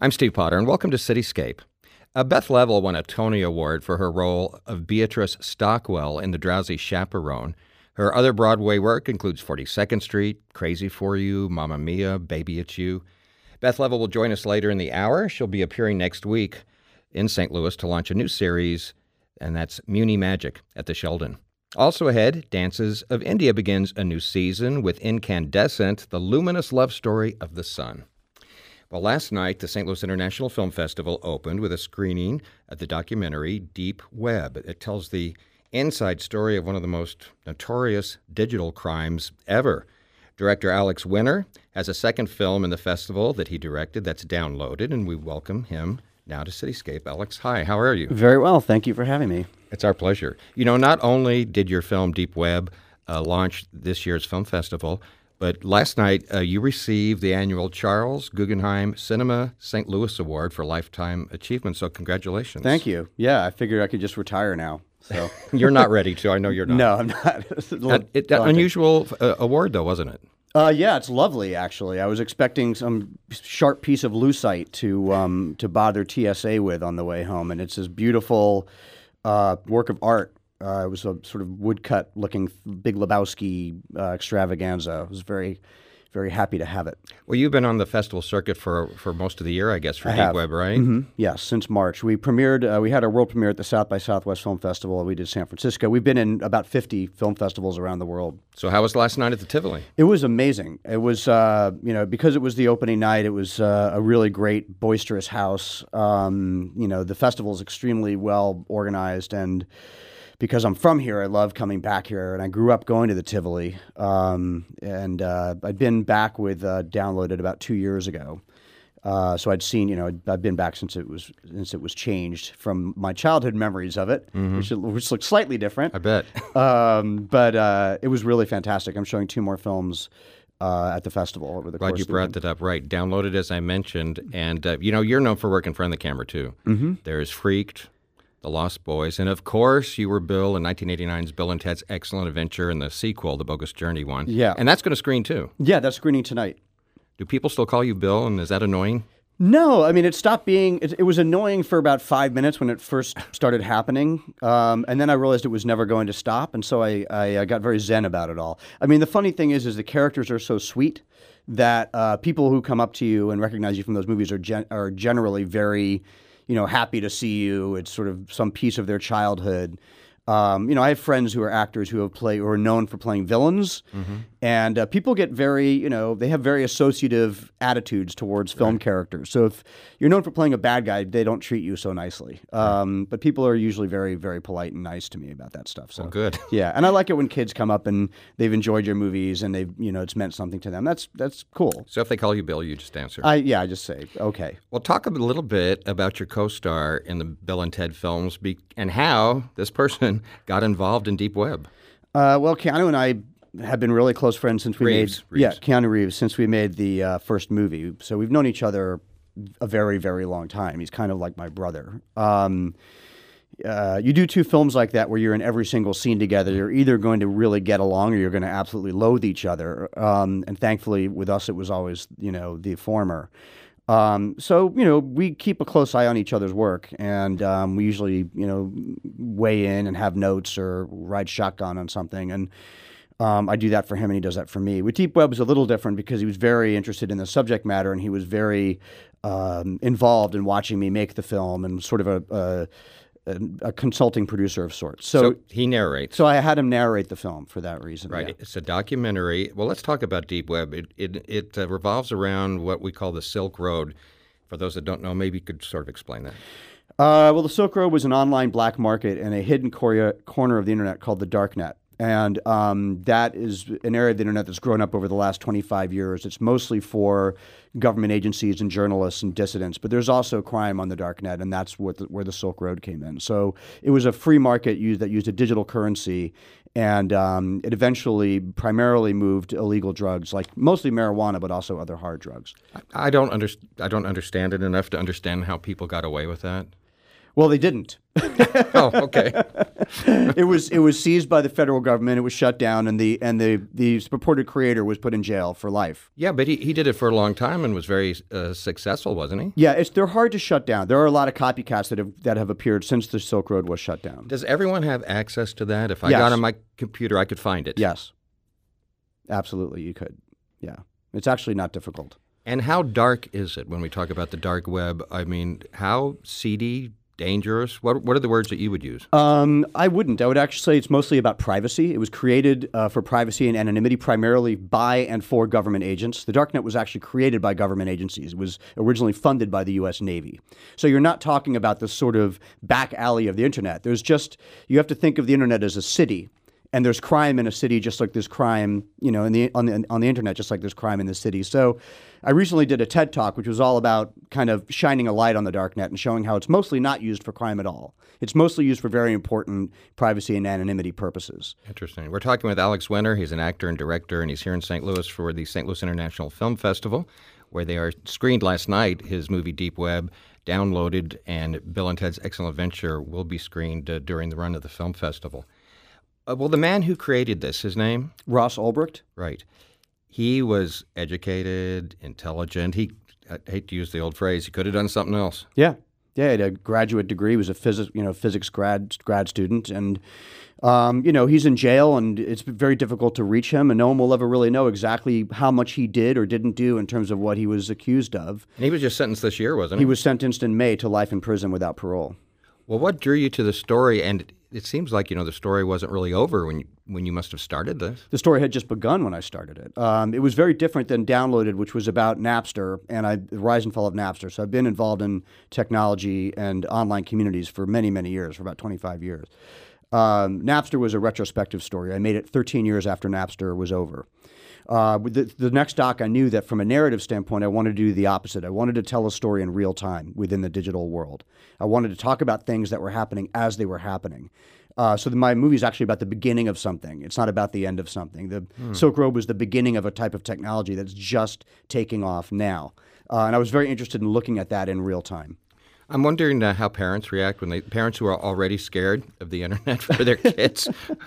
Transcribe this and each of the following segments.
I'm Steve Potter, and welcome to Cityscape. Beth Leavel won a Tony Award for her role of Beatrice Stockwell in The Drowsy Chaperone. Her other Broadway work includes 42nd Street, Crazy for You, Mamma Mia, Baby It's You. Beth Leavel will join us later in the hour. She'll be appearing next week in St. Louis to launch a new series, and that's Muni Magic at the Sheldon. Also ahead, Dances of India begins a new season with Incandescent, the luminous love story of the sun. Well, last night, the St. Louis International Film Festival opened with a screening of the documentary Deep Web. It tells the inside story of one of the most notorious digital crimes ever. Director Alex Winter has a second film in the festival that he directed that's downloaded, and we welcome him now to Cityscape. Alex, hi, how are you? Very well. Thank you for having me. It's our pleasure. You know, not only did your film Deep Web launch this year's film festival, but last night you received the annual Charles Guggenheim Cinema St. Louis Award for Lifetime Achievement, so congratulations. Thank you. Yeah, I figured I could just retire now. So You're not ready to. I know you're not. No, I'm not. Unusual award, though, wasn't it? Yeah, it's lovely, actually. I was expecting some sharp piece of lucite to bother TSA with on the way home, and it's this beautiful work of art. It was a sort of woodcut-looking Big Lebowski extravaganza. I was very, very happy to have it. Well, you've been on the festival circuit for most of the year, I guess, for I Deep have. Web, right? Mm-hmm. Yes, since March. We premiered. We had our world premiere at the South by Southwest Film Festival. We did San Francisco. We've been in about 50 film festivals around the world. So how was last night at the Tivoli? It was amazing. It was, because it was the opening night, it was a really great, boisterous house. The festival is extremely well organized, and because I'm from here, I love coming back here, and I grew up going to the Tivoli. I'd been back with Downloaded about 2 years ago. So I'd seen, I've been back since it was changed from my childhood memories of it, which looked slightly different. I bet. But it was really fantastic. I'm showing 2 more films at the festival over the course of the Glad you brought that up. Right. Downloaded, as I mentioned. And, you're known for working in front of the camera, too. Mm-hmm. There's Freaked, The Lost Boys, and, of course, you were Bill in 1989's Bill and Ted's Excellent Adventure, and the sequel, The Bogus Journey one. Yeah. And that's going to screen, too. Yeah, that's screening tonight. Do people still call you Bill, and is that annoying? No, I mean, it stopped being, it was annoying for about 5 minutes when it first started happening. And then I realized it was never going to stop. And so I got very zen about it all. I mean, the funny thing is the characters are so sweet that people who come up to you and recognize you from those movies are generally very, happy to see you. It's sort of some piece of their childhood. I have friends who are actors who are known for playing villains, and people get very, they have very associative attitudes towards film characters. So if you're known for playing a bad guy, they don't treat you so nicely. But people are usually very, very polite and nice to me about that stuff. So good. Yeah, and I like it when kids come up and they've enjoyed your movies and they've, it's meant something to them. That's cool. So if they call you Bill, you just answer. I just say okay. Well, talk a little bit about your co-star in the Bill and Ted films and how this person got involved in Deep Web. Well, Keanu and I have been really close friends since we made Keanu Reeves, since we made the first movie. So we've known each other a very, very long time. He's kind of like my brother. You do 2 films like that where you're in every single scene together. You're either going to really get along or you're going to absolutely loathe each other. And thankfully, with us, it was always, the former. So we keep a close eye on each other's work, and we usually, weigh in and have notes or ride shotgun on something. And I do that for him, and he does that for me. With Deep Web, it was a little different because he was very interested in the subject matter, and he was very involved in watching me make the film, and sort of a consulting producer of sorts. So he narrates. So I had him narrate the film for that reason. Right. Yeah. It's a documentary. Well, let's talk about Deep Web. It revolves around what we call the Silk Road. For those that don't know, maybe you could sort of explain that. Well, the Silk Road was an online black market in a hidden corner of the internet called the Darknet. And that is an area of the internet that's grown up over the last 25 years. It's mostly for government agencies and journalists and dissidents, but there's also crime on the Darknet, and that's where the Silk Road came in. So it was a free market that used a digital currency, and it eventually primarily moved illegal drugs, like mostly marijuana, but also other hard drugs. I don't understand it enough to understand how people got away with that. Well, they didn't. Oh, okay. It was seized by the federal government. It was shut down, and the purported creator was put in jail for life. Yeah, but he did it for a long time and was very successful, wasn't he? Yeah, they're hard to shut down. There are a lot of copycats that have appeared since the Silk Road was shut down. Does everyone have access to that? If I Yes. got on my computer, I could find it. Yes, absolutely, you could. Yeah, it's actually not difficult. And how dark is it when we talk about the dark web? I mean, how seedy, dangerous? What are the words that you would use? I wouldn't. I would actually say it's mostly about privacy. It was created for privacy and anonymity primarily by and for government agents. The darknet was actually created by government agencies. It was originally funded by the U.S. Navy. So you're not talking about this sort of back alley of the internet. You have to think of the internet as a city. And there's crime in a city just like there's crime, on the internet just like there's crime in the city. So I recently did a TED Talk, which was all about kind of shining a light on the darknet and showing how it's mostly not used for crime at all. It's mostly used for very important privacy and anonymity purposes. Interesting. We're talking with Alex Winter. He's an actor and director, and he's here in St. Louis for the St. Louis International Film Festival, where they are screened last night. His movie Deep Web downloaded, and Bill and Ted's Excellent Adventure will be screened during the run of the film festival. Well, the man who created this, his name? Ross Ulbricht? Right. He was educated, intelligent. I hate to use the old phrase, he could have done something else. Yeah. Yeah, he had a graduate degree. He was a physics grad student. And, he's in jail, and it's very difficult to reach him. And no one will ever really know exactly how much he did or didn't do in terms of what he was accused of. And he was just sentenced this year, wasn't he? He was sentenced in May to life in prison without parole. Well, what drew you to the story? And it seems like, the story wasn't really over when you must have started this. The story had just begun when I started it. It was very different than Downloaded, which was about Napster and the rise and fall of Napster. So I've been involved in technology and online communities for many, many years, for about 25 years. Napster was a retrospective story. I made it 13 years after Napster was over. With the next doc, I knew that from a narrative standpoint, I wanted to do the opposite. I wanted to tell a story in real time within the digital world. I wanted to talk about things that were happening as they were happening. My movie is actually about the beginning of something. It's not about the end of something. The Silk Road was the beginning of a type of technology that's just taking off now. And I was very interested in looking at that in real time. I'm wondering how parents react parents who are already scared of the internet for their kids,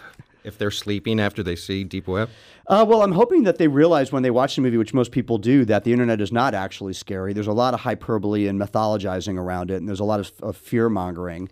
if they're sleeping after they see Deep Web. Well, I'm hoping that they realize when they watch the movie, which most people do, that the internet is not actually scary. There's a lot of hyperbole and mythologizing around it, and there's a lot of fear-mongering.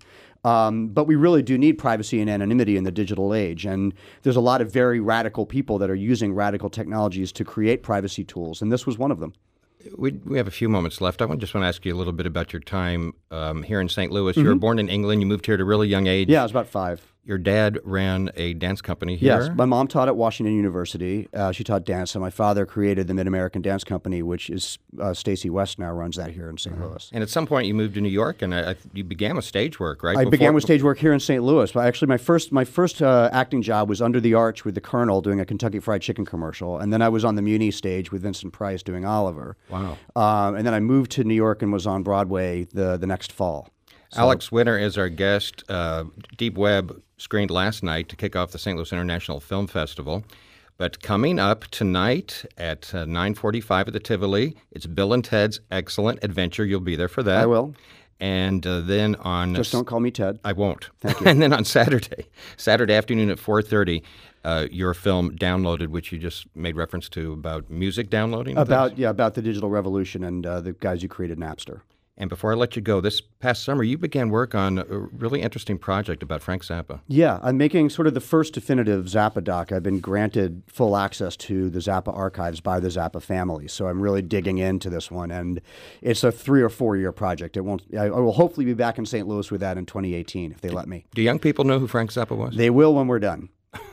But we really do need privacy and anonymity in the digital age. And there's a lot of very radical people that are using radical technologies to create privacy tools, and this was one of them. We have a few moments left. I just want to ask you a little bit about your time here in St. Louis. You were born in England. You moved here at a really young age. Yeah, I was about 5. Your dad ran a dance company here? Yes, my mom taught at Washington University. She taught dance, and my father created the Mid-American Dance Company, which is Stacey West now runs that here in St. Louis. And at some point you moved to New York, and you began with stage work, right? I began with stage work here in St. Louis. But actually, my first acting job was Under the Arch with the Colonel doing a Kentucky Fried Chicken commercial, and then I was on the Muni stage with Vincent Price doing Oliver. Wow. And then I moved to New York and was on Broadway the next fall. So, Alex Winter is our guest. Deep Web screened last night to kick off the St. Louis International Film Festival. But coming up tonight at 9:45 at the Tivoli, it's Bill and Ted's Excellent Adventure. You'll be there for that. I will. And then on... Just don't call me Ted. I won't. Thank you. And then on Saturday afternoon at 4:30, your film Downloaded, which you just made reference to about music downloading. About the digital revolution and the guys who created Napster. And before I let you go, this past summer you began work on a really interesting project about Frank Zappa. Yeah, I'm making sort of the first definitive Zappa doc. I've been granted full access to the Zappa archives by the Zappa family, so I'm really digging into this one. And it's a 3 or 4 year project. I will hopefully be back in St. Louis with that in 2018 if they let me. Do young people know who Frank Zappa was? They will when we're done.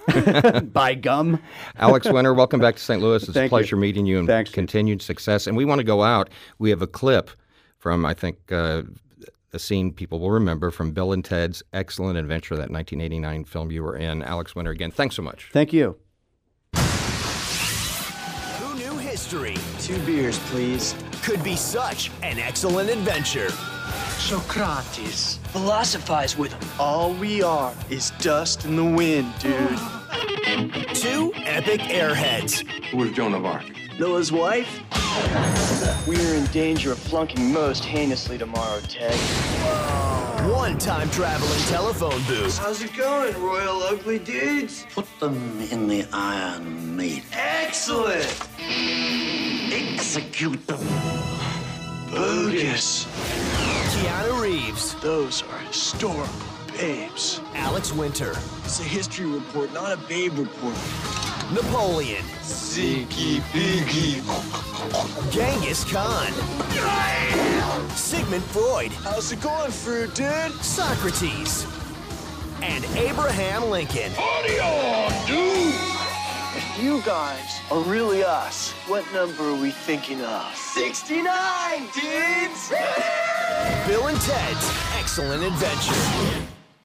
By gum. Alex Winter, welcome back to St. Louis. It's Thank a pleasure you. meeting you and Thanks. Continued success. And we want to go out. We have a clip from, I think, a scene people will remember from Bill and Ted's Excellent Adventure, that 1989 film you were in. Alex Winter, again, thanks so much. Thank you. Who knew history 2 beers, please. could be such an excellent adventure? Socrates. Philosophize with him. All we are is dust in the wind, dude. 2 epic airheads. Who was Joan of Arc? Noah's wife? We are in danger of flunking most heinously tomorrow, Ted. One time traveling telephone booth. How's it going, Royal Ugly Dudes? Put them in the iron meat. Excellent! Execute them. Bogus. Keanu Reeves. Those are historical babes. Alex Winter. It's a history report, not a babe report. Napoleon. Ziggy Biggy. Genghis Khan. Sigmund Freud. How's it going, fruit dude? Socrates. And Abraham Lincoln. If you guys are really us, what number are we thinking of? 69, dudes! Bill and Ted's Excellent Adventure.